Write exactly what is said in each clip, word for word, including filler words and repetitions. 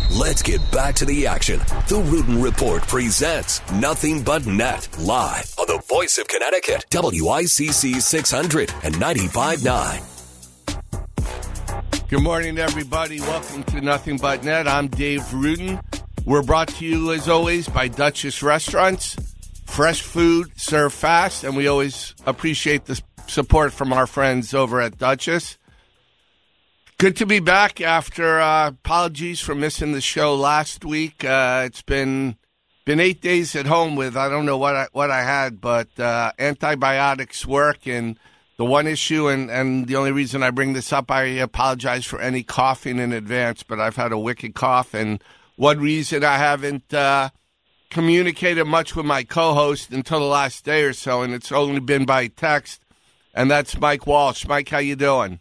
Let's get back to the action. The Rudin Report presents Nothing But Net live on the voice of Connecticut, W I C C six hundred and ninety-five point nine. Good morning, everybody. Welcome to Nothing But Net. I'm Dave Rudin. We're brought to you, as always, by Duchess Restaurants. Fresh food, served fast, and we always appreciate the support from our friends over at Duchess. Good to be back after uh, apologies for missing the show last week. Uh, it's been been eight days at home with, I don't know what I, what I had, but uh, antibiotics work, and the one issue, and, and the only reason I bring this up, I apologize for any coughing in advance, but I've had a wicked cough, and one reason I haven't uh, communicated much with my co-host until the last day or so, and it's only been by text, and that's Mike Walsh. Mike, how you doing?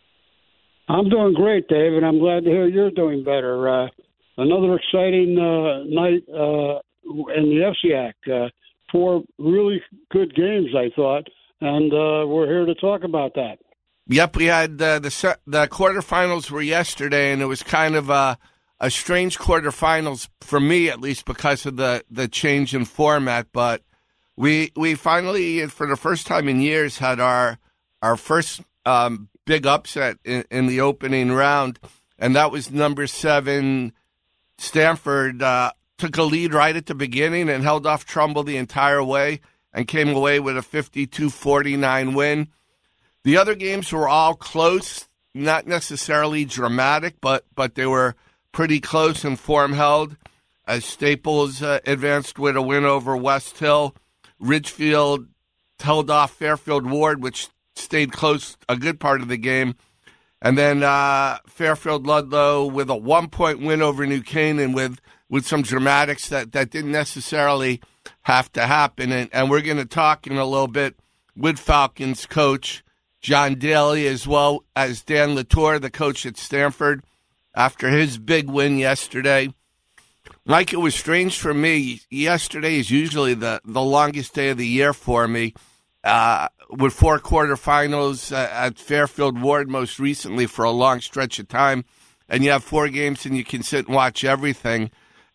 I'm doing great, Dave, and I'm glad to hear you're doing better. Uh, another exciting uh, night uh, in the F C A C. Uh, four really good games, I thought, and uh, we're here to talk about that. Yep, we had uh, the se- the quarterfinals were yesterday, and it was kind of a, a strange quarterfinals for me, at least, because of the, the change in format. But we we finally, for the first time in years, had our our first um, big upset in, in the opening round, and that was number seven Stanford. Uh, took a lead right at the beginning and held off Trumbull the entire way and came away with a fifty-two forty-nine win. The other games were all close, not necessarily dramatic, but but they were pretty close and form held, as Staples uh, advanced with a win over West Hill. Ridgefield held off Fairfield Ward, which stayed close a good part of the game. And then uh, Fairfield Ludlow with a one-point win over New Canaan with, with some dramatics that, that didn't necessarily have to happen. And, and we're going to talk in a little bit with Falcons coach John Daly, as well as Dan Latour, the coach at Stanford, after his big win yesterday. Mike, it was strange for me. Yesterday is usually the, the longest day of the year for me, uh, with four quarterfinals uh, at Fairfield Ward most recently for a long stretch of time. And you have four games and you can sit and watch everything.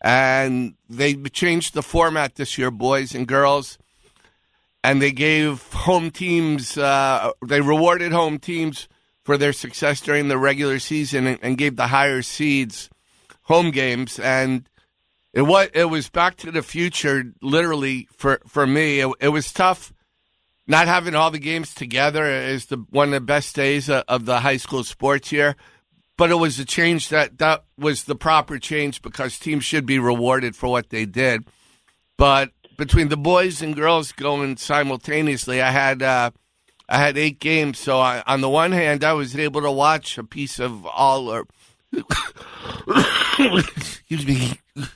And they changed the format this year, boys and girls. And they gave home teams, uh, they rewarded home teams for their success during the regular season and, and gave the higher seeds home games. And it was, it was back to the future, literally, for, for me. It, it was tough not having all the games together. Is the one of the best days of, of the high school sports year. But it was a change that, that was the proper change because teams should be rewarded for what they did. But between the boys and girls going simultaneously, I had uh, I had eight games. So I, on the one hand, I was able to watch a piece of all, or excuse me,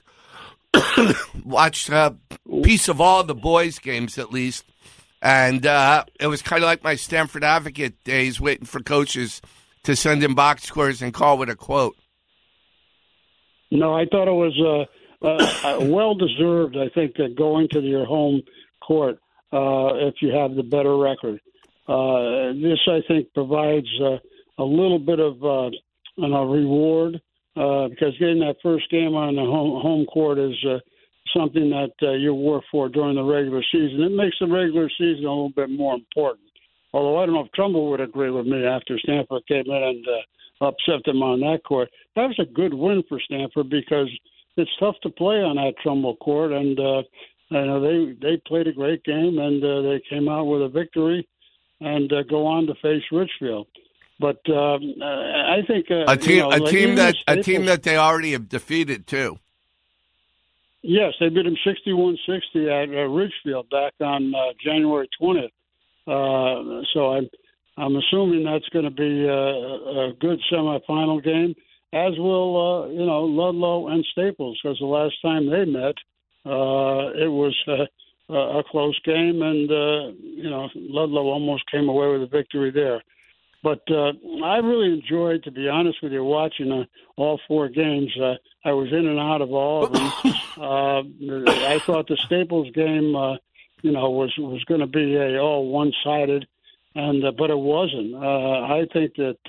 watch a piece of all the boys' games at least. And uh, it was kind of like my Stanford Advocate days, waiting for coaches to send in box scores and call with a quote. No, I thought it was uh, uh, well-deserved, I think, uh, going to your home court uh, if you have the better record. Uh, this, I think, provides uh, a little bit of uh, you know, reward uh, because getting that first game on the home, home court is uh, something that uh, you work for during the regular season. It makes the regular season a little bit more important. Although I don't know if Trumbull would agree with me after Stanford came in and uh, upset them on that court. That was a good win for Stanford because it's tough to play on that Trumbull court, and uh, you know they they played a great game and uh, they came out with a victory and uh, go on to face Richfield. But um, I think uh, a team you know, a like team that Staples, a team that they already have defeated too. Yes, they beat them sixty-one sixty at uh, Ridgefield back on uh, January twentieth. Uh, so I'm I'm assuming that's going to be a, a good semifinal game, as will uh, you know Ludlow and Staples, because the last time they met, uh, it was uh, a close game, and uh, you know Ludlow almost came away with a victory there. But uh, I really enjoyed, to be honest with you, watching uh, all four games. Uh, I was in and out of all of them. uh, I thought the Staples game, uh, you know, was was going to be a all one-sided, and uh, but it wasn't. Uh, I think that uh,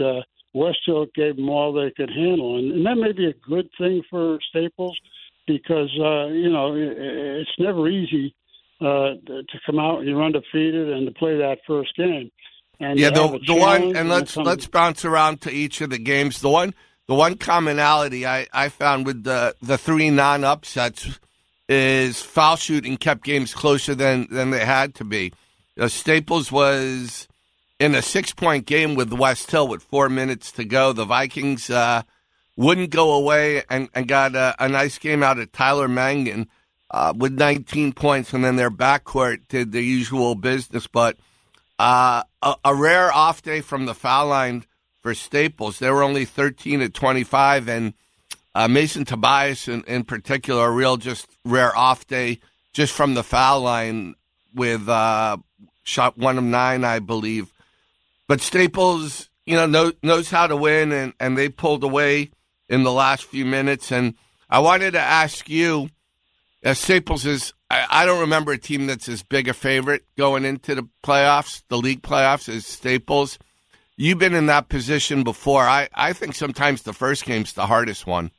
West Hill gave them all they could handle, and, and that may be a good thing for Staples because uh, you know it, it's never easy uh, to come out and you're undefeated and to play that first game. And yeah, the, the one, and let's comes, let's bounce around to each of the games. The one, the one commonality I, I found with the the three non-upsets is foul shooting kept games closer than, than they had to be. Uh, Staples was in a six-point game with West Hill with four minutes to go. The Vikings uh, wouldn't go away and, and got a, a nice game out of Tyler Mangan uh, with nineteen points, and then their backcourt did the usual business. But uh, a, a rare off day from the foul line for Staples. They were only thirteen at twenty-five, and uh, Mason Tobias in, in particular, a real just rare off day just from the foul line with uh, shot one of nine, I believe. But Staples, you know, knows, knows how to win, and, and they pulled away in the last few minutes. And I wanted to ask you, uh, Staples is, I, I don't remember a team that's as big a favorite going into the playoffs, the league playoffs, as Staples. You've been in that position before. I, I think sometimes the first game's the hardest one.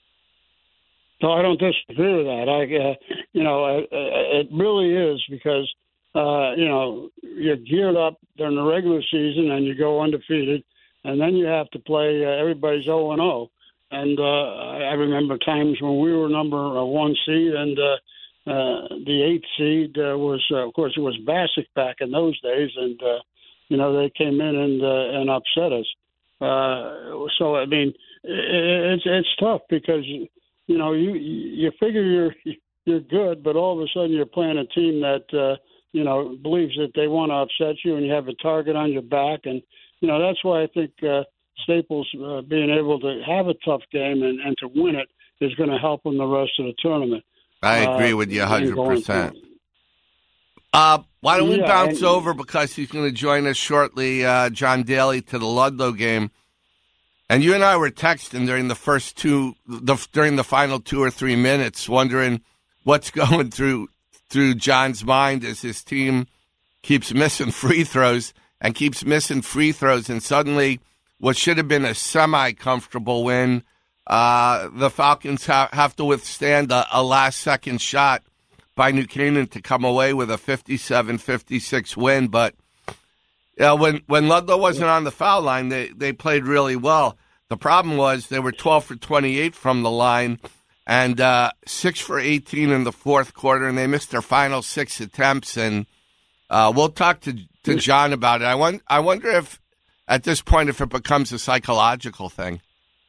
No, I don't disagree with that. I, uh, you know, uh, it really is because Uh, you know, you're geared up during the regular season and you go undefeated, and then you have to play uh, everybody's oh and oh. And uh, I remember times when we were number uh, one seed, and uh, uh, the eighth seed uh, was, uh, of course, it was Bassick back in those days, and uh, you know they came in and uh, and upset us. Uh, so I mean, it, it's it's tough because you know you you figure you're you're good, but all of a sudden you're playing a team that. Uh, you know, believes that they want to upset you and you have a target on your back. And, you know, that's why I think uh, Staples uh, being able to have a tough game and, and to win it is going to help them the rest of the tournament. I agree uh, with you one hundred percent. Uh, why don't we yeah, bounce and, over, because he's going to join us shortly, uh, John Daly, to the Ludlow game. And you and I were texting during the first two, the, during the final two or three minutes, wondering what's going through through John's mind as his team keeps missing free throws and keeps missing free throws. And suddenly what should have been a semi-comfortable win, uh, the Falcons ha- have to withstand a, a last-second shot by New Canaan to come away with a fifty-seven fifty-six win. But you know, when, when Ludlow wasn't on the foul line, they, they played really well. The problem was they were twelve for twenty-eight from the line, and uh, six for eighteen in the fourth quarter, and they missed their final six attempts. And uh, we'll talk to to John about it. I, want, I wonder if, at this point, if it becomes a psychological thing.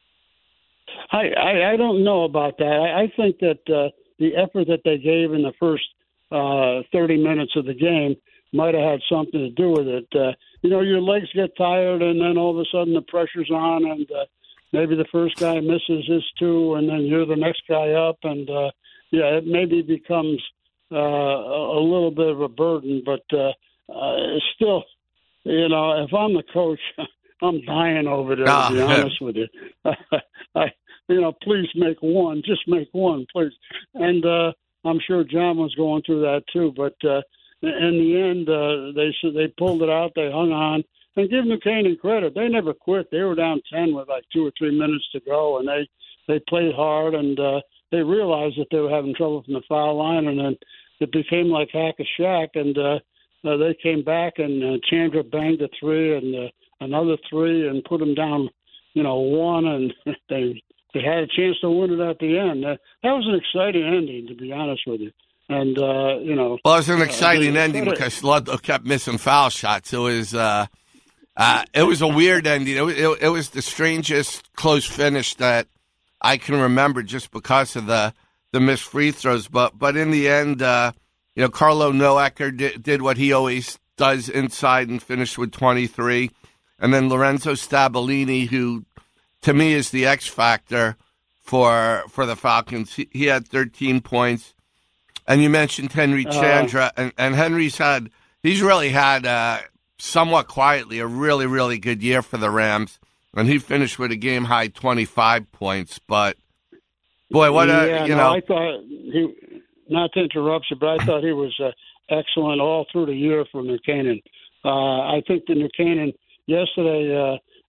I, I, I don't know about that. I, I think that uh, the effort that they gave in the first uh, thirty minutes of the game might have had something to do with it. Uh, you know, your legs get tired, and then all of a sudden the pressure's on, and uh, maybe the first guy misses his two, and then you're the next guy up, and uh, yeah, it maybe becomes uh, a, a little bit of a burden. But uh, uh, still, you know, if I'm the coach, I'm dying over there. To be honest with you, I, you know, please make one, just make one, please. And uh, I'm sure John was going through that too. But uh, in the end, uh, they they pulled it out, they hung on. And give New Canaan credit, they never quit. They were down ten with like two or three minutes to go, and they, they played hard, and uh, they realized that they were having trouble from the foul line, and then it became like hack a shack, and uh, uh, they came back, and uh, Chandra banged a three and uh, another three and put them down, you know, one, and they they had a chance to win it at the end. Uh, that was an exciting ending, to be honest with you. And, uh, you know. Well, it was an exciting uh, ending because Ludlow kept missing foul shots. It was. Uh... Uh, it was a weird ending. It, it, it was the strangest close finish that I can remember, just because of the, the missed free throws. But but in the end, uh, you know, Carlo Noecker did, did what he always does inside and finished with twenty-three. And then Lorenzo Stabilini, who to me is the X factor for for the Falcons, he, he had thirteen points. And you mentioned Henry Chandra, uh, and, and Henry's had he's really had. Uh, somewhat quietly, a really, really good year for the Rams. And he finished with a game-high twenty-five points. But, boy, what a, yeah, you no, know. I thought, he, not to interrupt you, but I thought he was uh, excellent all through the year for New Canaan. Uh, I think the New Canaan, yesterday, uh,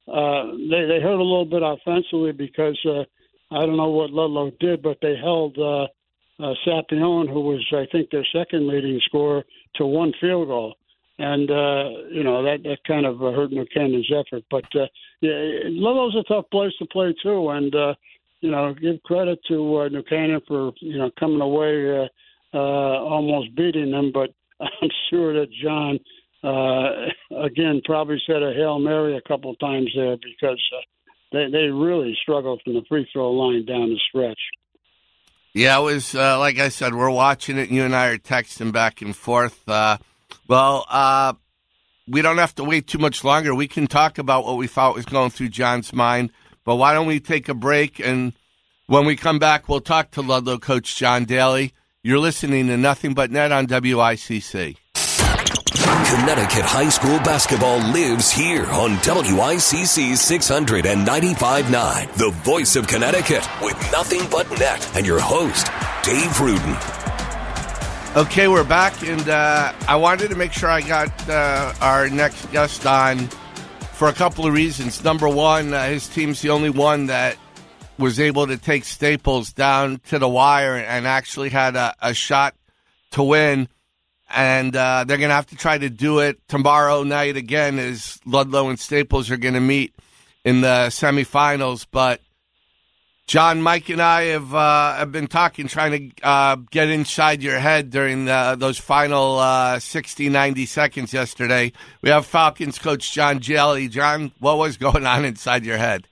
uh, they they hurt a little bit offensively because uh, I don't know what Ludlow did, but they held uh, uh, Sapione, who was I think their second leading scorer, to one field goal. And, uh, you know, that, that kind of hurt New Canaan's effort. But, uh, yeah, Ludlow's a tough place to play, too. And, uh, you know, give credit to uh, New Canaan for, you know, coming away uh, uh, almost beating them. But I'm sure that John, uh, again, probably said a Hail Mary a couple times there because uh, they, they really struggled from the free throw line down the stretch. Yeah, it was, uh, like I said, we're watching it. You and I are texting back and forth. Uh, well, uh, we don't have to wait too much longer. We can talk about what we thought was going through John's mind. But why don't we take a break? And when we come back, we'll talk to Ludlow coach John Daly. You're listening to Nothing But Net on W I C C. Connecticut high school basketball lives here on W I C C six hundred ninety-five point nine, the voice of Connecticut, with Nothing But Net and your host, Dave Rudin. Okay, we're back, and uh, I wanted to make sure I got uh, our next guest on for a couple of reasons. Number one, uh, his team's the only one that was able to take Staples down to the wire and actually had a, a shot to win. And uh, they're going to have to try to do it tomorrow night again as Ludlow and Staples are going to meet in the semifinals. But John, Mike, and I have uh, have been talking, trying to uh, get inside your head during the, those final uh, sixty, ninety seconds yesterday. We have Falcons coach John Daly. John, what was going on inside your head?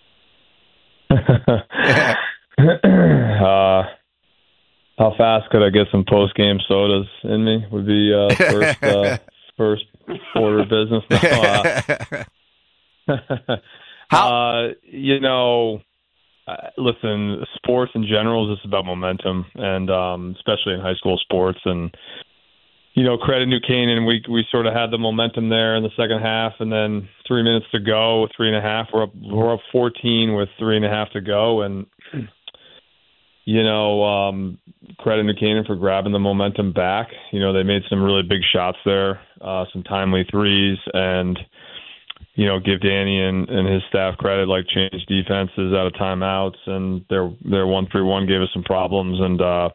uh, how fast could I get some post-game sodas in me would be uh, first uh, first order of business. No, uh, how? Uh, you know, uh, listen, sports in general is just about momentum, and um, especially in high school sports. And you know, credit New Canaan, we we sort of had the momentum there in the second half, and then three minutes to go, three and a half. We're up, we're up fourteen with three and a half to go, and you know, um, credit New Canaan for grabbing the momentum back. You know, they made some really big shots there, uh, some timely threes, and you know, give Danny and, and his staff credit, like change defenses out of timeouts, and their their one three one gave us some problems, and uh,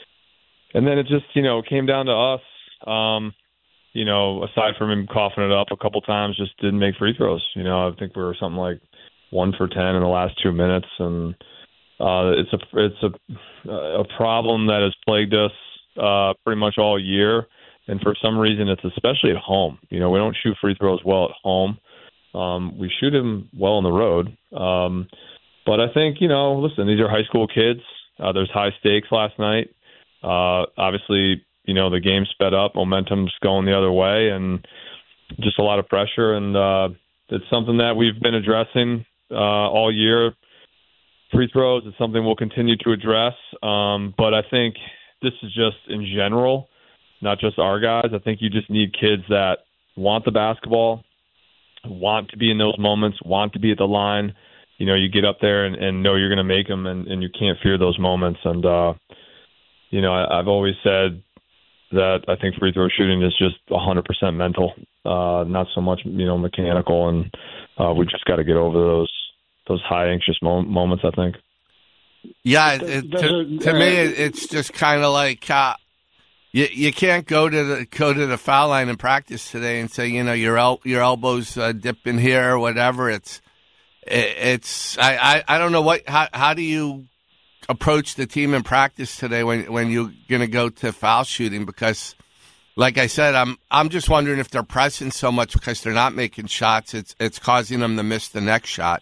and then it just you know came down to us. Um, you know, aside from him coughing it up a couple times, just didn't make free throws. You know, I think we were something like one for ten in the last two minutes, and uh, it's a it's a a problem that has plagued us uh, pretty much all year. And for some reason, it's especially at home. You know, we don't shoot free throws well at home. Um, we shoot them well on the road. Um, but I think you know, listen, these are high school kids. Uh, there's high stakes last night. Uh, obviously. You know, the game sped up, momentum's going the other way, and just a lot of pressure. And uh, it's something that we've been addressing uh, all year. Free throws is something we'll continue to address. Um, but I think this is just in general, not just our guys. I think you just need kids that want the basketball, want to be in those moments, want to be at the line. You know, you get up there and, and know you're going to make them, and, and you can't fear those moments. And, uh, you know, I, I've always said, that I think free throw shooting is just one hundred percent mental, uh, not so much, you know, mechanical. And uh, we just got to get over those those high anxious mo- moments, I think. Yeah, it, to, to me, it's just kind of like uh, you you can't go to the go to the foul line in practice today and say, you know, your el- your elbows uh, dip in here or whatever. It's it, it's I, I, I don't know what how how do you approach the team in practice today when when you're going to go to foul shooting? Because, like I said, I'm I'm just wondering if they're pressing so much because they're not making shots. It's it's causing them to miss the next shot.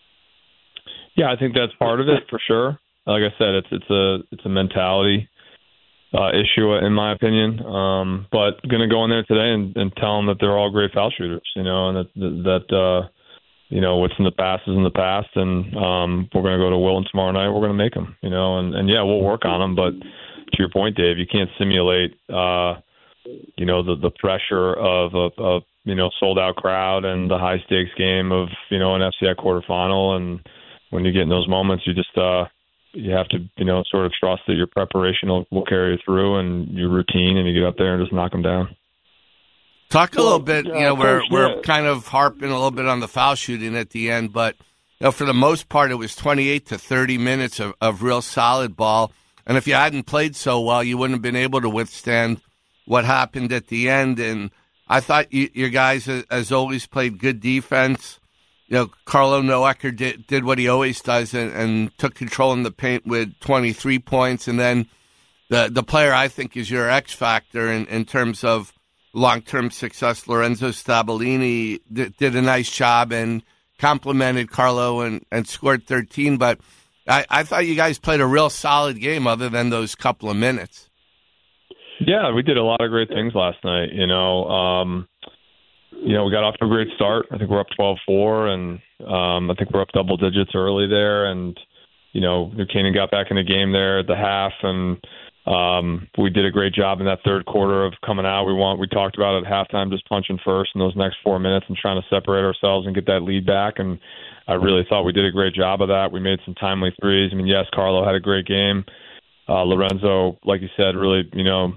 Yeah, I think that's part of it for sure. Like I said, it's it's a it's a mentality uh, issue in my opinion. Um, but going to go in there today and, and tell them that they're all great foul shooters, you know, and that that. Uh, You know, what's in the past is in the past, and um, we're going to go to Wilton tomorrow night. We're going to make them, you know, and, and, yeah, we'll work on them. But to your point, Dave, you can't simulate, uh, you know, the, the pressure of a, a, you know, sold-out crowd and the high-stakes game of, you know, an F C I quarterfinal. And when you get in those moments, you just uh, you have to, you know, sort of trust that your preparation will, will carry you through and your routine, and you get up there and just knock them down. Talk a Well, little bit, you uh, know, we're, Coach, we're yeah. kind of harping a little bit on the foul shooting at the end, but, you know, for the most part, it was twenty-eight to thirty minutes of, of real solid ball. And if you hadn't played so well, you wouldn't have been able to withstand what happened at the end. And I thought you, your guys, as always, played good defense. You know, Carlo Noecker did, did what he always does and, and took control in the paint with twenty-three points. And then the the player I think is your X factor in, in terms of long-term success, Lorenzo Stabolini did, did a nice job and complimented Carlo and, and scored thirteen. But I, I thought you guys played a real solid game other than those couple of minutes. Yeah, we did a lot of great things last night. You know, um, you know, we got off to a great start. I think we're up twelve four, and um, I think we're up double digits early there. And, you know, New Canaan got back in the game there at the half, and um, we did a great job in that third quarter of coming out. We want we talked about it at halftime, just punching first in those next four minutes and trying to separate ourselves and get that lead back. And I really thought we did a great job of that. We made some timely threes. I mean, yes, Carlo had a great game. Uh, Lorenzo, like you said, really, you know,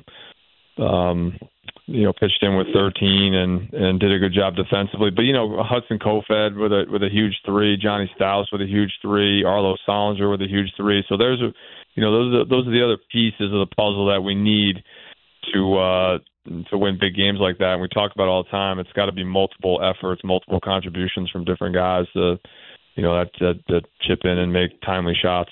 um, you know, pitched in with thirteen and, and did a good job defensively. But, you know, Hudson Kofed with a with a huge three, Johnny Staus with a huge three, Arlo Solinger with a huge three. So there's a, you know, those are those are the other pieces of the puzzle that we need to uh, to win big games like that. And we talk about it all the time. It's got to be multiple efforts, multiple contributions from different guys to, you know, that that, that chip in and make timely shots.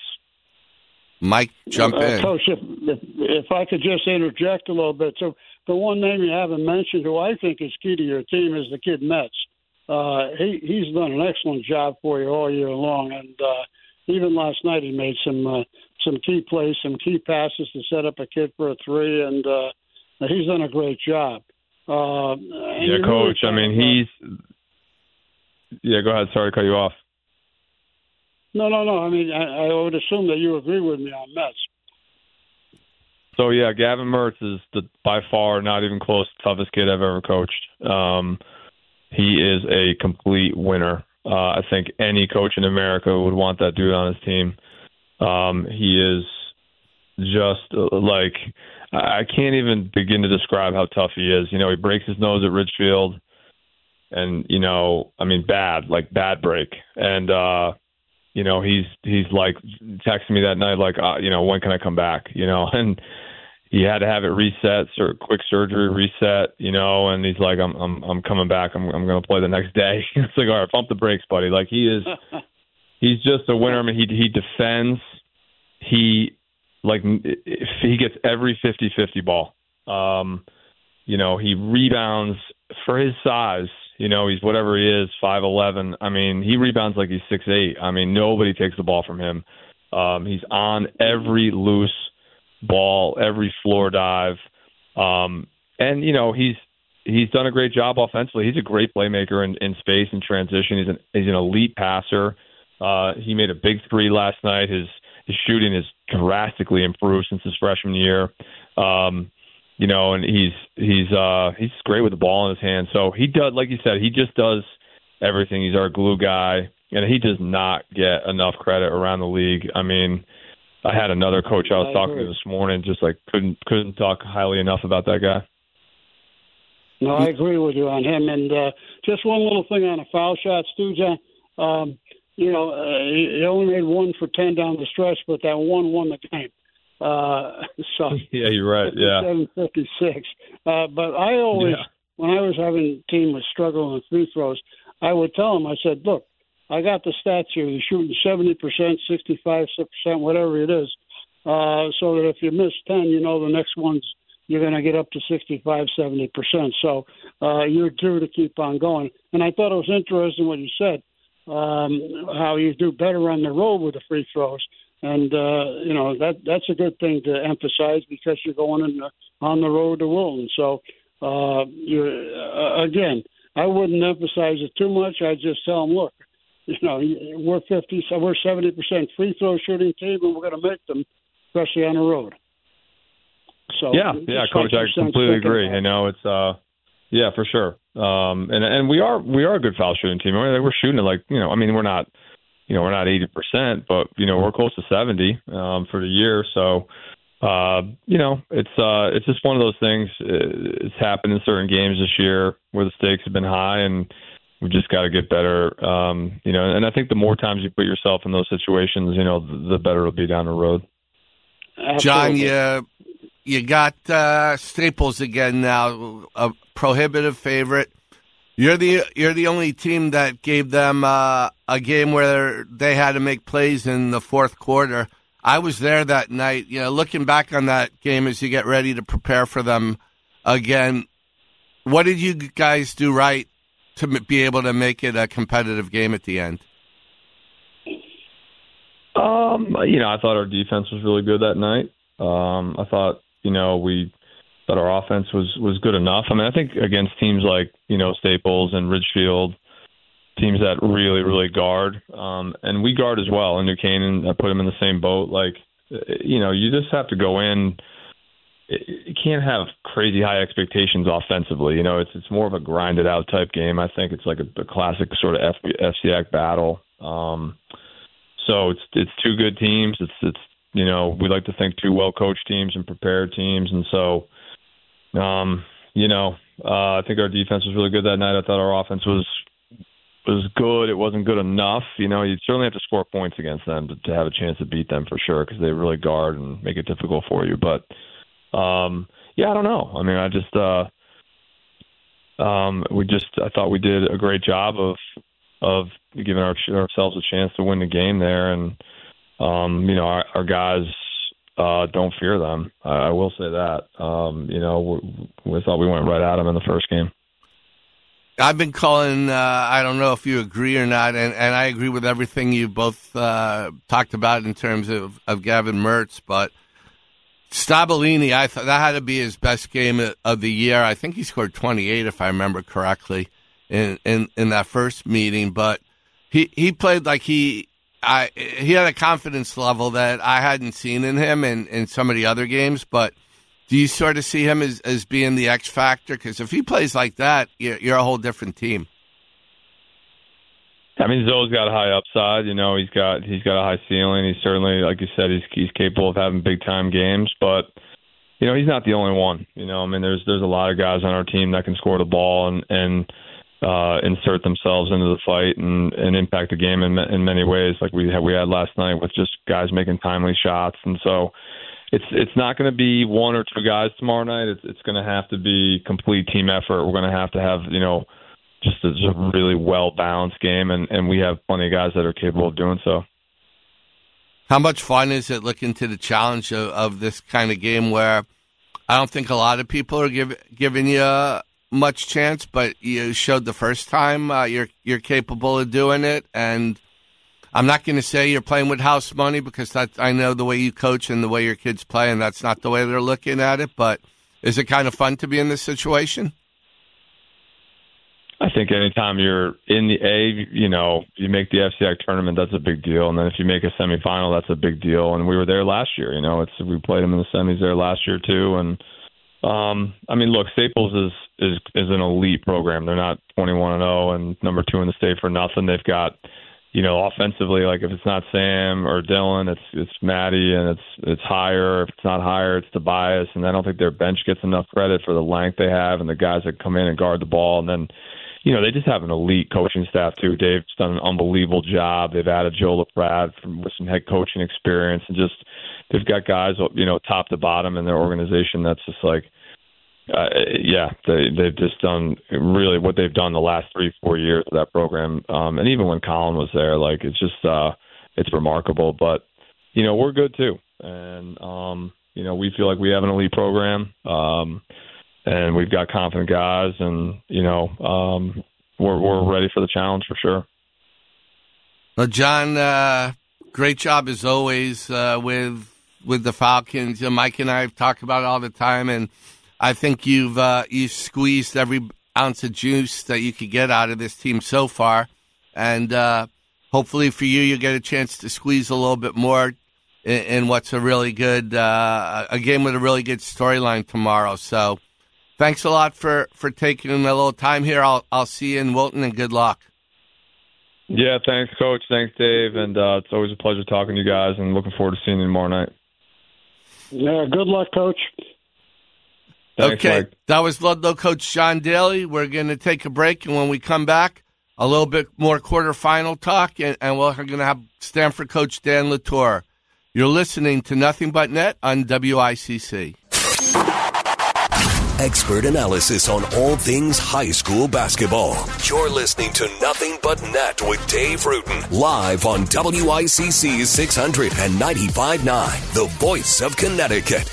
Mike, jump uh, in. Coach, if, if, if I could just interject a little bit. So the one name you haven't mentioned who I think is key to your team is the kid Metz. Uh, he, he's done an excellent job for you all year long. And uh, even last night he made some uh, some key plays, some key passes to set up a kid for a three. And uh, he's done a great job. Uh, yeah, Coach, really, I mean, uh, he's – yeah, go ahead. Sorry to cut you off. No, no, no. I mean, I, I would assume that you agree with me on Metz. So, yeah, Gavin Mertz is the by far not even close toughest kid I've ever coached. Um, he is a complete winner. Uh, I think any coach in America would want that dude on his team. Um, he is just uh, like I can't even begin to describe how tough he is. You know, he breaks his nose at Ridgefield, and you know, I mean, bad, like bad break, and uh, you know, he's he's like texting me that night, like, uh, you know, when can I come back? You know, and he had to have it reset, or quick surgery reset, you know, and he's like, I'm I'm I'm coming back. I'm I'm gonna play the next day. It's like, all right, pump the brakes, buddy. Like he is, he's just a winner. I mean, he he defends. He like he gets every fifty-fifty ball. Um, you know, he rebounds for his size. You know, he's whatever he is, five eleven. I mean, he rebounds like he's six eight. I mean, nobody takes the ball from him. Um, he's on every loose ball, every floor dive. Um, and, you know, he's he's done a great job offensively. He's a great playmaker in, in space and transition. He's an, he's an elite passer. Uh, he made a big three last night. His his shooting has drastically improved since his freshman year. Um You know, and he's he's uh, he's great with the ball in his hand. So he does, like you said, he just does everything. He's our glue guy, and he does not get enough credit around the league. I mean, I had another coach I was I talking agree. to this morning, just like couldn't couldn't talk highly enough about that guy. No, I agree with you on him. And uh, just one little thing on the foul shots, too, John. Um, you know, uh, he only made one for ten down the stretch, but that one won the game. Uh, so yeah, you're right. Yeah, seven fifty-six. Uh, but I always, yeah. when I was having a team with struggling with free throws, I would tell them, I said, look, I got the stats here. You're shooting seventy percent, sixty-five percent, whatever it is. Uh, so that if you miss ten, you know the next one's you're going to get up to sixty-five, seventy percent. So uh, you're due to keep on going. And I thought it was interesting what you said, um, how you do better on the road with the free throws. And, uh, you know, that that's a good thing to emphasize because you're going in the, on the road to Wilton. So, uh, you're, uh, again, I wouldn't emphasize it too much. I just tell them, look, you know, we're fifty, so we're seventy percent free throw shooting team, and we're going to make them, especially on the road. So yeah, yeah, Coach, I completely agree. You know, it's uh, yeah, for sure. Um, and and we are we are a good foul shooting team. We're, we're shooting it like you know, I mean, we're not. You know, we're not eighty percent, but, you know, we're close to seventy um, for the year. So, uh, you know, it's uh, it's just one of those things. It's happened in certain games this year where the stakes have been high, and we've just got to get better. Um, you know, and I think the more times you put yourself in those situations, you know, the, the better it'll be down the road. Absolutely. John, you, you got uh, Staples again now, a prohibitive favorite. You're the you're the only team that gave them uh, a game where they had to make plays in the fourth quarter. I was there that night. You know, looking back on that game as you get ready to prepare for them again, what did you guys do right to be able to make it a competitive game at the end? Um, you know, I thought our defense was really good that night. Um, I thought, you know, we thought our offense was, was good enough. I mean, I think against teams like, you know, Staples and Ridgefield, teams that really, really guard, um, and we guard as well. And New Canaan, I put them in the same boat. Like, you know, you just have to go in. You can't have crazy high expectations offensively. You know, it's it's more of a grinded out type game. I think it's like a, a classic sort of F, FCIAC battle. Um, so it's it's two good teams. It's it's you know, we like to think two well coached teams and prepared teams, and so. Um, you know, uh, I think our defense was really good that night. I thought our offense was was good. It wasn't good enough. You know, you certainly have to score points against them to, to have a chance to beat them for sure, because they really guard and make it difficult for you. But um, yeah, I don't know. I mean, I just uh, um, we just I thought we did a great job of of giving our, ourselves a chance to win the game there, and um, you know, our, our guys. Uh, don't fear them. I, I will say that. Um, you know, we, we thought we went right at them in the first game. I've been calling, uh, I don't know if you agree or not, and, and I agree with everything you both uh, talked about in terms of, of Gavin Mertz, but Stabolini, I thought that had to be his best game of the year. I think he scored twenty-eight, if I remember correctly, in, in, in that first meeting, but he, he played like he... I, he had a confidence level that I hadn't seen in him in, in some of the other games, but do you sort of see him as, as being the X factor? Because if he plays like that, you're, you're a whole different team. I mean, Zoe's got a high upside. You know, he's got he's got a high ceiling. He's certainly, like you said, he's he's capable of having big time games, but you know, he's not the only one. You know, I mean, there's there's a lot of guys on our team that can score the ball and and. Uh, insert themselves into the fight and, and impact the game in in many ways, like we had we had last night with just guys making timely shots. And so it's it's not going to be one or two guys tomorrow night. It's it's going to have to be complete team effort. We're going to have to have you know just a, just a really well balanced game, and, and we have plenty of guys that are capable of doing so. How much fun is it looking to the challenge of, of this kind of game where I don't think a lot of people are give, giving you a much chance, but you showed the first time uh, you're you're capable of doing it, and I'm not going to say you're playing with house money because that I know the way you coach and the way your kids play, and that's not the way they're looking at it. But is it kind of fun to be in this situation? I think anytime you're in the A, you know, you make the F C I A C tournament, that's a big deal, and then if you make a semifinal, that's a big deal. And we were there last year. You know, it's we played them in the semis there last year too, and. Um, I mean, look, Staples is, is is an elite program. They're not twenty-one and oh and number two in the state for nothing. They've got, you know, offensively, like if it's not Sam or Dylan, it's it's Maddie, and it's it's higher. If it's not higher, it's Tobias. And I don't think their bench gets enough credit for the length they have and the guys that come in and guard the ball. And then, you know, they just have an elite coaching staff too. Dave's done an unbelievable job. They've added Joe LaPrade from, with some head coaching experience, and just they've got guys, you know, top to bottom in their organization. That's just like. Uh, yeah, they, they've just done really what they've done the last three, four years of that program. Um, and even when Colin was there, like it's just, uh, it's remarkable. But, you know, we're good too. And, um, you know, we feel like we have an elite program um, and we've got confident guys and, you know, um, we're, we're ready for the challenge for sure. Well, John, uh, great job as always uh, with, with the Falcons. You know, Mike and I have talked about it all the time, and I think you've uh, you've squeezed every ounce of juice that you could get out of this team so far, and uh, hopefully for you, you get a chance to squeeze a little bit more in, in what's a really good uh, a game with a really good storyline tomorrow. So, thanks a lot for, for taking a little time here. I'll I'll see you in Wilton, and good luck. Yeah, thanks, Coach. Thanks, Dave, and uh, it's always a pleasure talking to you guys, and looking forward to seeing you tomorrow night. Yeah, good luck, Coach. Thanks, okay, Mike. That was Ludlow coach John Daly. We're going to take a break, and when we come back, a little bit more quarterfinal talk, and, and we're going to have Stanford coach Dan Latour. You're listening to Nothing But Net on W I C C. Expert analysis on all things high school basketball. You're listening to Nothing But Net with Dave Rutan, live on W I C C six hundred ninety-five point nine, the voice of Connecticut.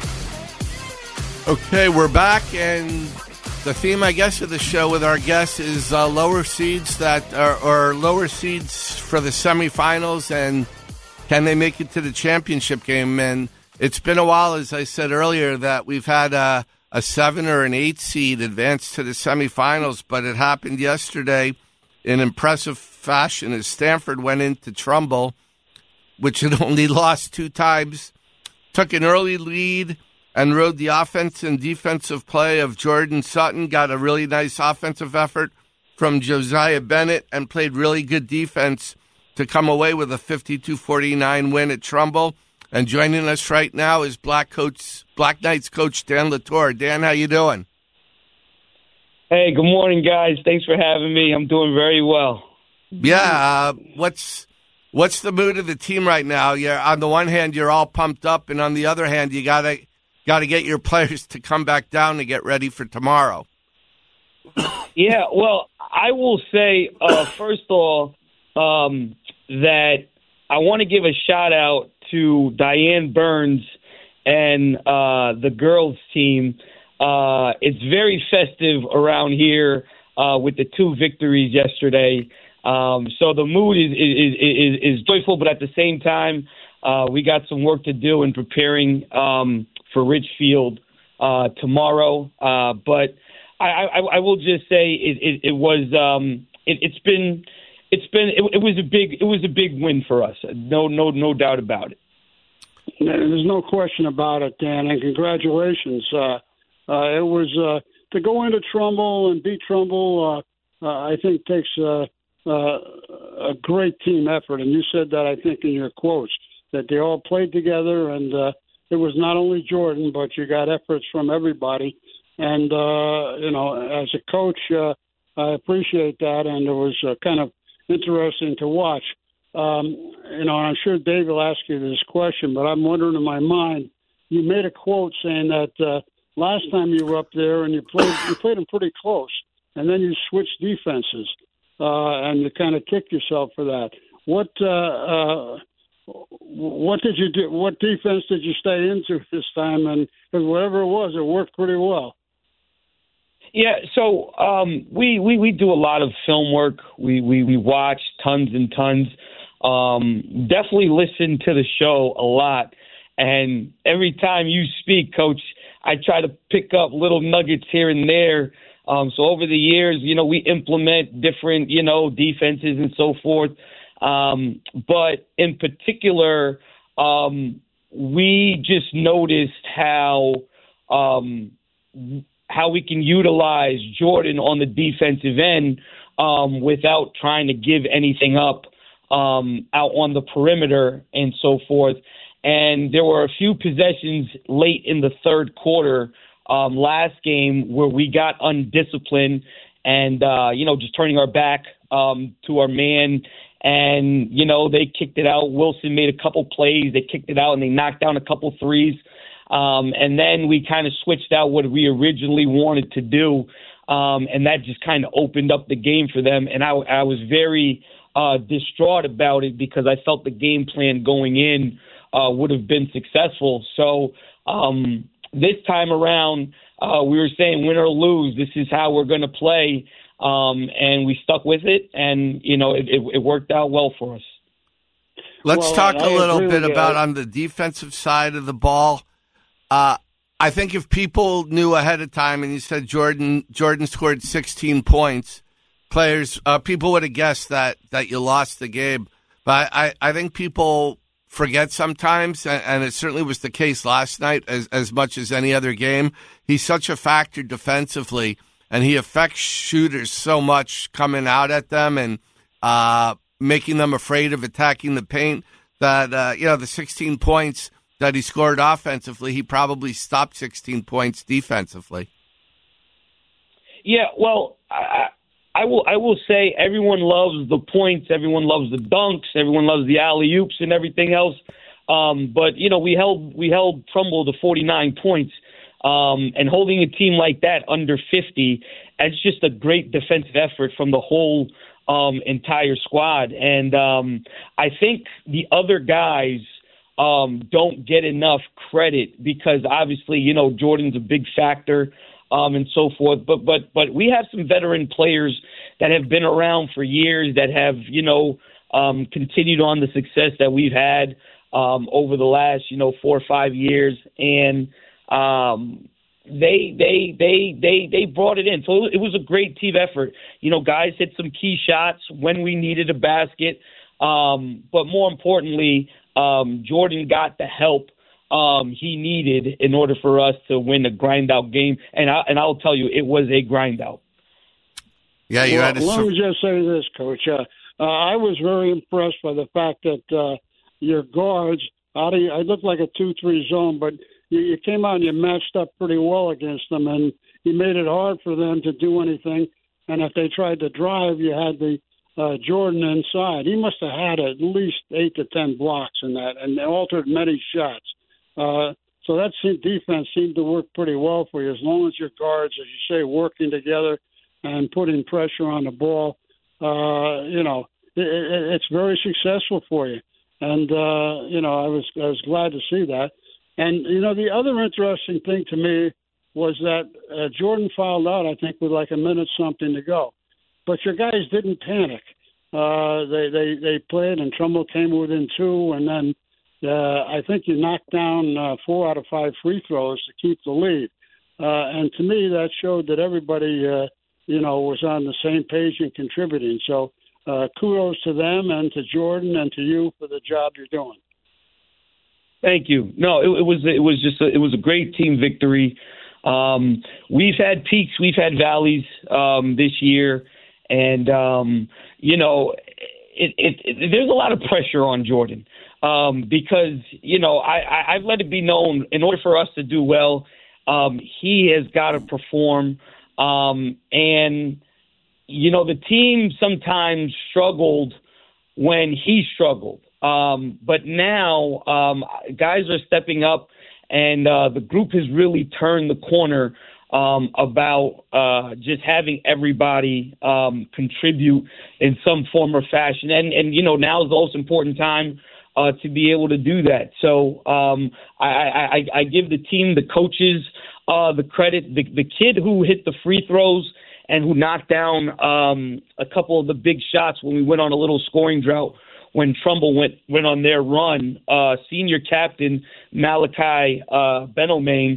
Okay, we're back, and the theme, I guess, of the show with our guests is uh, lower seeds that are, or lower seeds for the semifinals, and can they make it to the championship game? And it's been a while, as I said earlier, that we've had a, a seven or an eight seed advance to the semifinals, but it happened yesterday in impressive fashion as Stanford went into Trumbull, which had only lost two times, took an early lead, and rode the offense and defensive play of Jordan Sutton, got a really nice offensive effort from Josiah Bennett, and played really good defense to come away with a fifty-two forty-nine win at Trumbull. And joining us right now is Black coach, Black Knights coach Dan Latour. Dan, how you doing? Hey, good morning, guys. Thanks for having me. I'm doing very well. Yeah, uh, what's what's the mood of the team right now? You're, on the one hand, you're all pumped up, and on the other hand, you gotta gotta get your players to come back down to get ready for tomorrow. Yeah, well, I will say uh, first of all um, that I want to give a shout out to Diane Burns and uh, the girls team. Uh, it's very festive around here uh, with the two victories yesterday. Um, so the mood is, is is is joyful, but at the same time, uh, we got some work to do in preparing um, for Richfield uh, tomorrow. Uh, but I, I, I will just say it, it, it was um, it, it's been. It's been it, it was a big it was a big win for us. No no no doubt about it. There's no question about it, Dan, and congratulations. Uh, uh, it was uh, to go into Trumbull and beat Trumbull. Uh, uh, I think takes uh, uh, a great team effort, and you said that I think in your quotes that they all played together, and uh, it was not only Jordan, but you got efforts from everybody. And uh, you know, as a coach, uh, I appreciate that, and it was uh, kind of interesting to watch. Um, you know, and I'm sure Dave will ask you this question, but I'm wondering in my mind, you made a quote saying that uh, last time you were up there and you played, you played them pretty close, and then you switched defenses, uh, and you kind of kicked yourself for that. What uh, uh, what did you do? What defense did you stay into this time? And because whatever it was, it worked pretty well. Yeah, so um, we, we we do a lot of film work. We we, we watch tons and tons. Um, definitely listen to the show a lot. And every time you speak, Coach, I try to pick up little nuggets here and there. Um, so over the years, you know, we implement different, you know, defenses and so forth. Um, but in particular, um, we just noticed how um, how we can utilize Jordan on the defensive end um, without trying to give anything up um, out on the perimeter and so forth. And there were a few possessions late in the third quarter um, last game where we got undisciplined and, uh, you know, just turning our back um, to our man. And, you know, they kicked it out. Wilson made a couple plays. They kicked it out and they knocked down a couple threes. Um, and then we kind of switched out what we originally wanted to do. Um, and that just kind of opened up the game for them. And I, I was very uh, distraught about it because I felt the game plan going in uh, would have been successful. So um, this time around, uh, we were saying win or lose, this is how we're going to play. Um, and we stuck with it. And, you know, it, it, it worked out well for us. Let's well, talk I a little agree bit with about you. on the defensive side of the ball. Uh, I think if people knew ahead of time, and you said Jordan Jordan scored sixteen points, players uh, people would have guessed that that you lost the game. But I, I think people forget sometimes, and, and it certainly was the case last night as as much as any other game. He's such a factor defensively, and he affects shooters so much coming out at them and uh, making them afraid of attacking the paint. That uh, you know the sixteen points. that he scored offensively, he probably stopped sixteen points defensively. Yeah, well, I, I will I will say everyone loves the points, everyone loves the dunks, everyone loves the alley-oops and everything else. Um, but, you know, we held we held Trumbull to forty-nine points. Um, and holding a team like that under fifty, it's just a great defensive effort from the whole um, entire squad. And um, I think the other guys um, don't get enough credit because obviously, you know, Jordan's a big factor um, and so forth. But but but we have some veteran players that have been around for years that have, you know, um, continued on the success that we've had um, over the last, you know, four or five years. And Um, they, they, they, they, they brought it in. So it was a great team effort. You know, guys hit some key shots when we needed a basket. Um, but more importantly, um, Jordan got the help, um, he needed in order for us to win a grind out game. And I, and I'll tell you, it was a grind out. Yeah. You well, had to let me just say this, Coach. Uh, uh, I was very impressed by the fact that, uh, your guards, out of, I looked like a two three zone, but You, you came out and you matched up pretty well against them, and you made it hard for them to do anything. And if they tried to drive, you had the uh, Jordan inside. He must have had at least eight to ten blocks in that, and altered many shots. Uh, so that defense seemed to work pretty well for you, as long as your guards, as you say, working together and putting pressure on the ball. Uh, you know, it, it, it's very successful for you. And uh, you know, I was I was glad to see that. And, you know, the other interesting thing to me was that uh, Jordan fouled out, I think, with like a minute something to go. But your guys didn't panic. Uh, they, they, they played, and Trumbull came within two, and then uh, I think you knocked down uh, four out of five free throws to keep the lead. Uh, and to me, that showed that everybody, uh, you know, was on the same page and contributing. So uh, kudos to them and to Jordan and to you for the job you're doing. Thank you. No, it, it was it was just a, it was a great team victory. Um, we've had peaks, we've had valleys um, this year, and um, you know, it, it, it, there's a lot of pressure on Jordan um, because you know I, I, I've let it be known, in order for us to do well, um, he has got to perform, um, and you know the team sometimes struggled when he struggled. Um, but now um, guys are stepping up, and uh, the group has really turned the corner um, about uh, just having everybody um, contribute in some form or fashion. And, and you know, now is the most important time uh, to be able to do that. So um, I, I, I give the team, the coaches, uh, the credit. The, the kid who hit the free throws and who knocked down um, a couple of the big shots when we went on a little scoring drought, when Trumbull went went on their run, uh, senior captain Malachi uh, Benomain,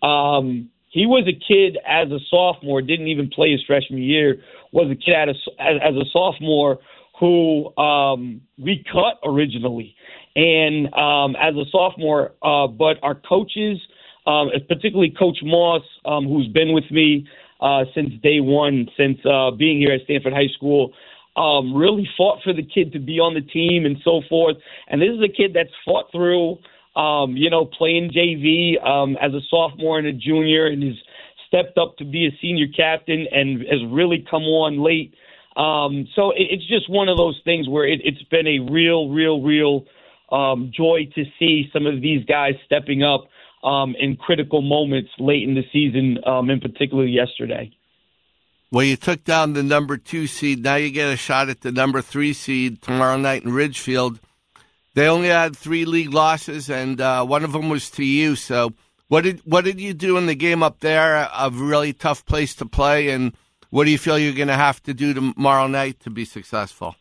um, he was a kid as a sophomore, didn't even play his freshman year, was a kid as, as, as a sophomore who um, we cut originally. And um, as a sophomore, uh, but our coaches, um, particularly Coach Moss, um, who's been with me uh, since day one, since uh, being here at Stanford High School, Um, really fought for the kid to be on the team and so forth. And this is a kid that's fought through, um, you know, playing J V um, as a sophomore and a junior, and has stepped up to be a senior captain and has really come on late. Um, so it, it's just one of those things where it, it's been a real, real, real um, joy to see some of these guys stepping up um, in critical moments late in the season, um, in particular yesterday. Well, you took down the number two seed. Now you get a shot at the number three seed tomorrow night in Ridgefield. They only had three league losses, and uh, one of them was to you. So what did what did you do in the game up there? A really tough place to play, and what do you feel you're going to have to do tomorrow night to be successful?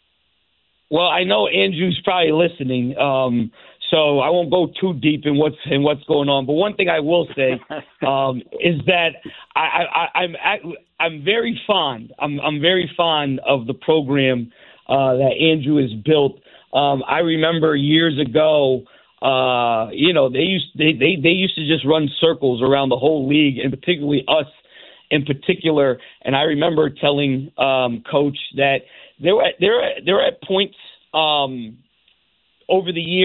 Well, I know Andrew's probably listening, um, so I won't go too deep in what's in what's going on. But one thing I will say um, is that I, I, I'm I'm very fond. I'm I'm very fond of the program uh, that Andrew has built. Um, I remember years ago, uh, you know, they used they, they they used to just run circles around the whole league, and particularly us in particular. And I remember telling um, Coach that there were there were, there were at points um, over the years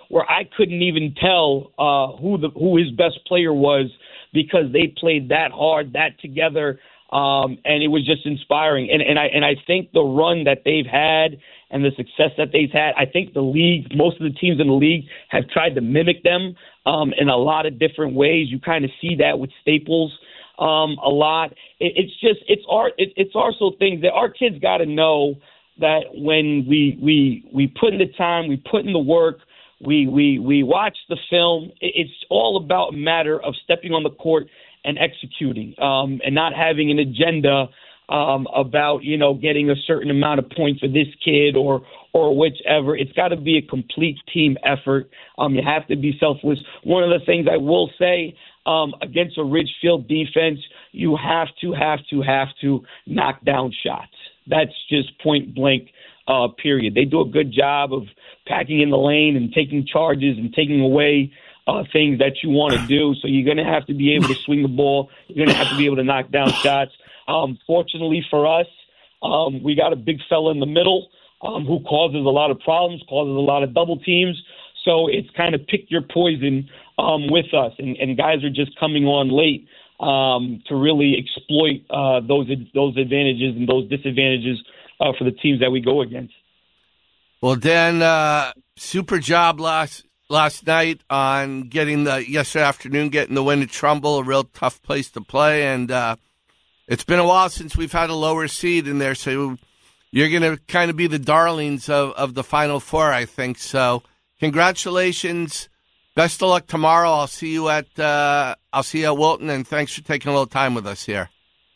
where I couldn't even tell uh, who the who his best player was because they played that hard, that together, um, and it was just inspiring. And, and I and I think the run that they've had and the success that they've had, I think the league, most of the teams in the league have tried to mimic them um, in a lot of different ways. You kind of see that with Staples um, a lot. It, it's just it's our it, it's also things that our kids got to know that when we we we put in the time, we put in the work, we we we watch the film. It's all about a matter of stepping on the court and executing, um, and not having an agenda um, about you know getting a certain amount of points for this kid or or whichever. It's got to be a complete team effort. Um, you have to be selfless. One of the things I will say um, against a Ridgefield defense, you have to have to have to knock down shots. That's just point blank, uh, period. They do a good job of packing in the lane and taking charges and taking away uh, things that you want to do. So you're going to have to be able to swing the ball. You're going to have to be able to knock down shots. Um, fortunately for us, um, we got a big fella in the middle um, who causes a lot of problems, causes a lot of double teams. So it's kind of pick your poison um, with us. And, and guys are just coming on late Um, to really exploit uh, those those advantages and those disadvantages uh, for the teams that we go against. Well, Dan, uh, super job last last night on getting the yesterday afternoon getting the win at Trumbull, a real tough place to play, and uh, it's been a while since we've had a lower seed in there, so you're going to kind of be the darlings of, of the Final Four, I think. So, congratulations. Best of luck tomorrow. I'll see you at uh, I'll see you at Wilton, and thanks for taking a little time with us here.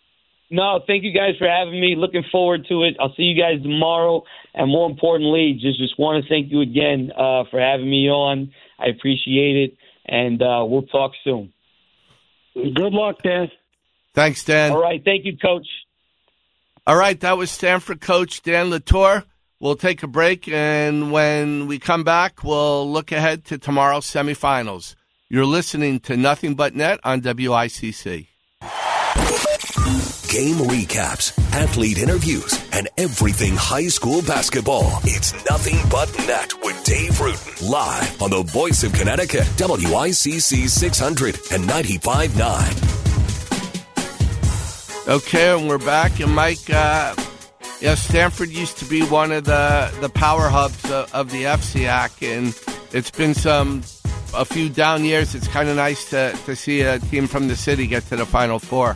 No, thank you guys for having me. Looking forward to it. I'll see you guys tomorrow, and more importantly, just just want to thank you again uh, for having me on. I appreciate it, and uh, we'll talk soon. Good luck, Dan. Thanks, Dan. All right, thank you, Coach. All right, that was Stanford coach Dan Latour. We'll take a break, and when we come back, we'll look ahead to tomorrow's semifinals. You're listening to Nothing But Net on W I C C. Game recaps, athlete interviews, and everything high school basketball. It's Nothing But Net with Dave Rutan, live on the Voice of Connecticut, W I C C six hundred and ninety-five point nine. Okay, and we're back, and Mike... Uh, Yeah, Stanford used to be one of the, the power hubs of, of the F C A C, and it's been some a few down years. It's kind of nice to, to see a team from the city get to the Final Four.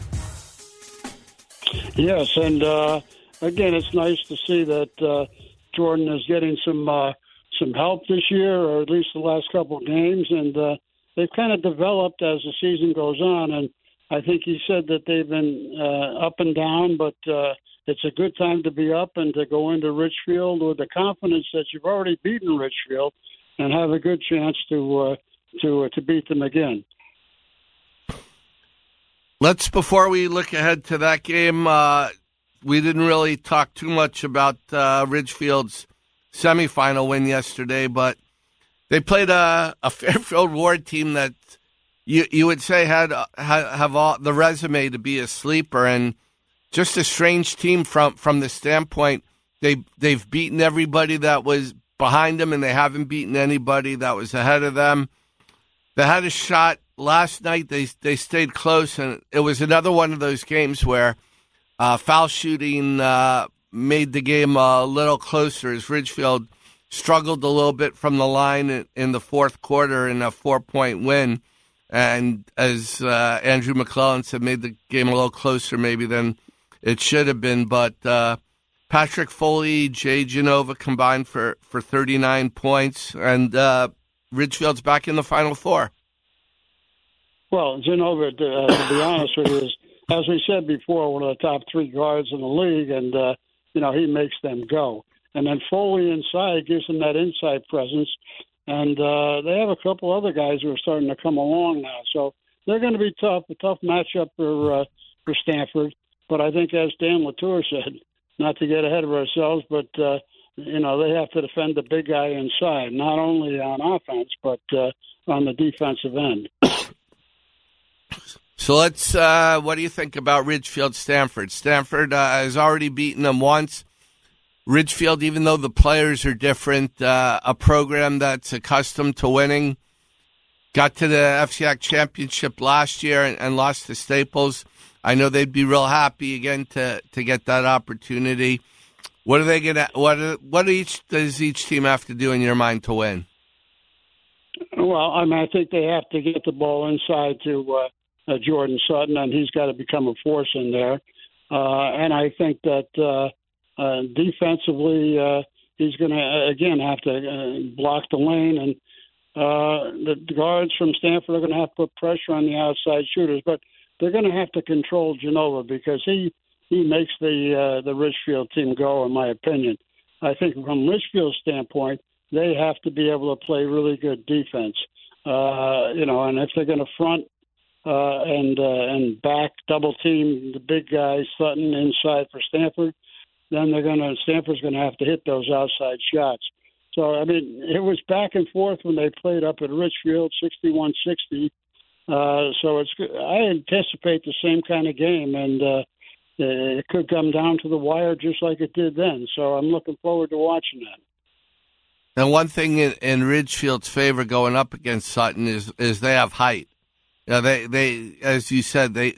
Yes, and uh, again, it's nice to see that uh, Jordan is getting some uh, some help this year, or at least the last couple of games, and uh, they've kind of developed as the season goes on. And I think he said that they've been uh, up and down, but uh, it's a good time to be up and to go into Richfield with the confidence that you've already beaten Richfield and have a good chance to uh, to uh, to beat them again. Let's, before we look ahead to that game, uh, we didn't really talk too much about uh, Ridgefield's semifinal win yesterday, but they played a, a Fairfield Ward team that you you would say had have all the resume to be a sleeper, and just a strange team from, from the standpoint they they've beaten everybody that was behind them, and they haven't beaten anybody that was ahead of them. They had a shot last night. They they stayed close, and it was another one of those games where uh, foul shooting uh, made the game a little closer as Ridgefield struggled a little bit from the line in, in the fourth quarter in a four-point win. And as uh, Andrew McClellan said, made the game a little closer maybe than it should have been, but uh, Patrick Foley, Jay Genova combined for, for thirty-nine points, and uh, Ridgefield's back in the Final Four. Well, Genova, to, uh, to be honest with you, is, as we said before, one of the top three guards in the league, and, uh, you know, he makes them go. And then Foley inside gives them that inside presence, and uh, they have a couple other guys who are starting to come along now. So they're going to be tough, a tough matchup for, uh, for Stanford. But I think, as Dan Latour said, not to get ahead of ourselves, but, uh, you know, they have to defend the big guy inside, not only on offense, but uh, on the defensive end. So let's, uh, what do you think about Ridgefield Stanford? Stanford uh, has already beaten them once. Ridgefield, even though the players are different, uh, a program that's accustomed to winning, got to the F C A C championship last year and, and lost to Staples. I know they'd be real happy again to, to get that opportunity. What are they gonna? What what each does each team have to do in your mind to win? Well, I mean, I think they have to get the ball inside to uh, uh, Jordan Sutton, and he's got to become a force in there. Uh, and I think that uh, uh, defensively, uh, he's going to again have to uh, block the lane, and uh, the guards from Stanford are going to have to put pressure on the outside shooters, but they're going to have to control Genova because he he makes the uh, the Ridgefield team go, in my opinion. I think from Ridgefield's standpoint, they have to be able to play really good defense. Uh, you know, and if they're going to front uh, and uh, and back double team the big guy Sutton inside for Stanford, then they're going to Stanford's going to have to hit those outside shots. So I mean, it was back and forth when they played up at Ridgefield, sixty-one sixty. Uh, so it's I anticipate the same kind of game, and uh, it could come down to the wire just like it did then. So I'm looking forward to watching that. And one thing in, in Ridgefield's favor going up against Sutton is is they have height. You know, they they as you said they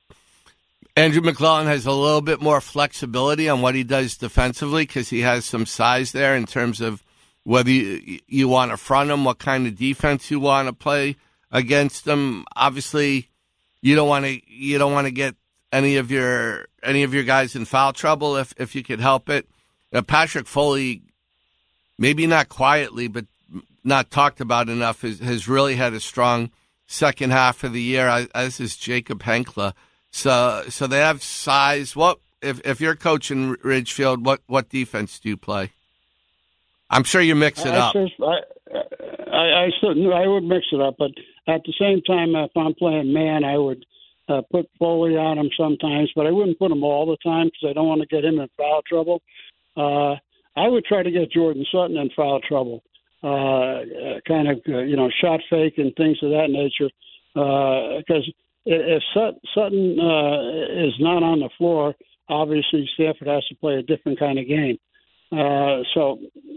Andrew McClellan has a little bit more flexibility on what he does defensively because he has some size there in terms of whether you, you want to front him, what kind of defense you want to play against them. Obviously, you don't want to you don't want to get any of your any of your guys in foul trouble if if you could help it. You know, Patrick Foley, maybe not quietly, but not talked about enough, has, has really had a strong second half of the year. As is Jacob Henkla. So so they have size. What if if you're coaching Ridgefield? What what defense do you play? I'm sure you mix it I up. Just, I, I, I, I would mix it up, but at the same time, if I'm playing man, I would uh, put Foley on him sometimes, but I wouldn't put him all the time because I don't want to get him in foul trouble. Uh, I would try to get Jordan Sutton in foul trouble, uh, kind of, uh, you know, shot fake and things of that nature, because uh, if Sut- Sutton uh, is not on the floor, obviously Stanford has to play a different kind of game. Uh, so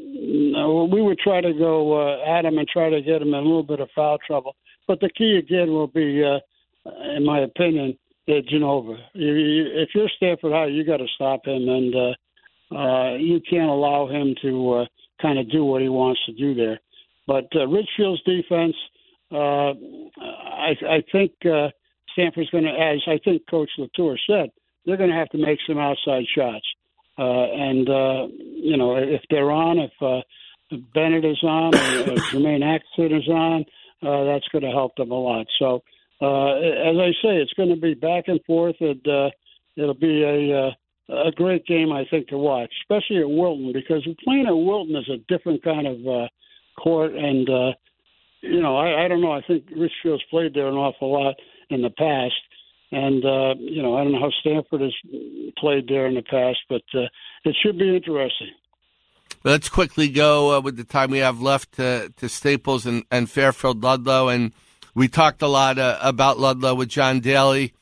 no, we would try to go uh, at him and try to get him in a little bit of foul trouble. But the key again will be, uh, in my opinion, uh, Genova. You, you, if you're Stanford High, you got to stop him, and uh, uh, you can't allow him to uh, kind of do what he wants to do there. But uh, Ridgefield's defense, uh, I, I think uh, Stanford's going to, as I think Coach Latour said, they're going to have to make some outside shots. Uh, and, uh, you know, if they're on, if uh, Bennett is on, or uh, Jermaine Atkinson is on, uh, that's going to help them a lot. So, uh, as I say, it's going to be back and forth, and uh, it'll be a, uh, a great game, I think, to watch, especially at Wilton, because playing at Wilton is a different kind of uh, court. And, uh, you know, I, I don't know. I think Richfield's played there an awful lot in the past. And, uh, you know, I don't know how Stanford has played there in the past, but uh, it should be interesting. Let's quickly go uh, with the time we have left to, to Staples and, and Fairfield Ludlow. And we talked a lot uh, about Ludlow with John Daly.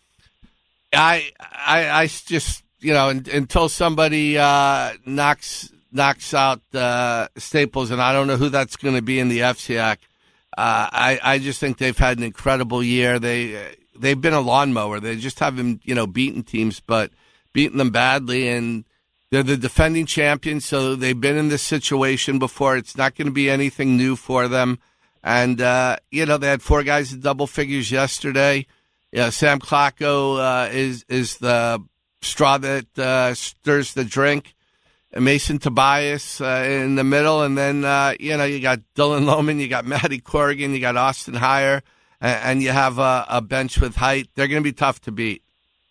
I, I, I just, you know, in, until somebody uh, knocks knocks out uh, Staples, and I don't know who that's going to be in the F C A C, uh, I, I just think they've had an incredible year. They... They've been a lawnmower. They just haven't, you know, beaten teams, but beaten them badly. And they're the defending champions, so they've been in this situation before. It's not going to be anything new for them. And, uh, you know, they had four guys in double figures yesterday. You know, Sam Klacko uh, is is the straw that uh, stirs the drink. And Mason Tobias uh, in the middle. And then, uh, you know, you got Dylan Lohman, you got Matty Corrigan, you got Austin Heyer. And you have a, a bench with height. They're going to be tough to beat.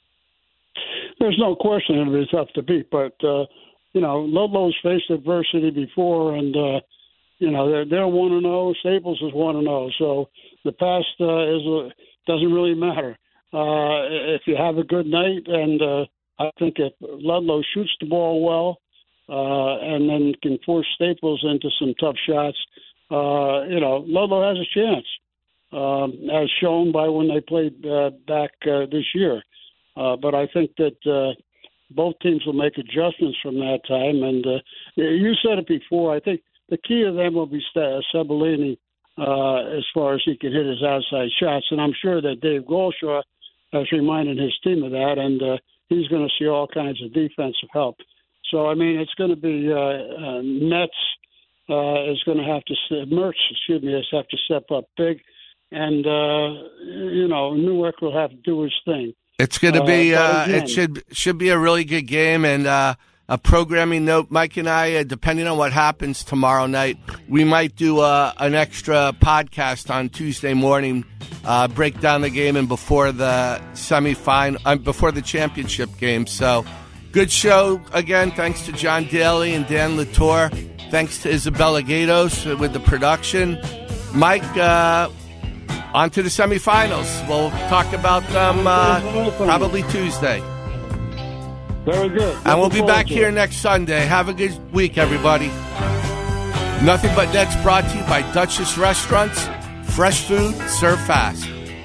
There's no question it'll be tough to beat. But, uh, you know, Ludlow's faced adversity before, and, uh, you know, they're, they're one and oh. Staples is one and oh. So the past uh, is a, doesn't really matter. Uh, if you have a good night, and uh, I think if Ludlow shoots the ball well uh, and then can force Staples into some tough shots, uh, you know, Ludlow has a chance. Um, as shown by when they played uh, back uh, this year. Uh, but I think that, uh, both teams will make adjustments from that time. And uh, you said it before. I think the key to them will be Cebellini uh, as far as he can hit his outside shots. And I'm sure that Dave Golshaw has reminded his team of that, and uh, he's going to see all kinds of defensive help. So, I mean, it's going to be uh, uh, Nets uh, is going to have to – Mertz, excuse me, has have to step up big. And, uh, you know, Newark will have to do his thing. It's going to be uh, uh, again, it should should be a really good game. And uh, a programming note, Mike and I, uh, depending on what happens tomorrow night, we might do uh, an extra podcast on Tuesday morning, uh, break down the game and before the semifinal, uh, before the championship game. So good show again. Thanks to John Daly and Dan Latour. Thanks to Isabella Gatos with the production. Mike, uh, on to the semifinals. We'll talk about them uh, probably Tuesday. Very good. And we'll be back here next Sunday. Have a good week, everybody. Nothing But Nets brought to you by Duchess Restaurants. Fresh food, served fast.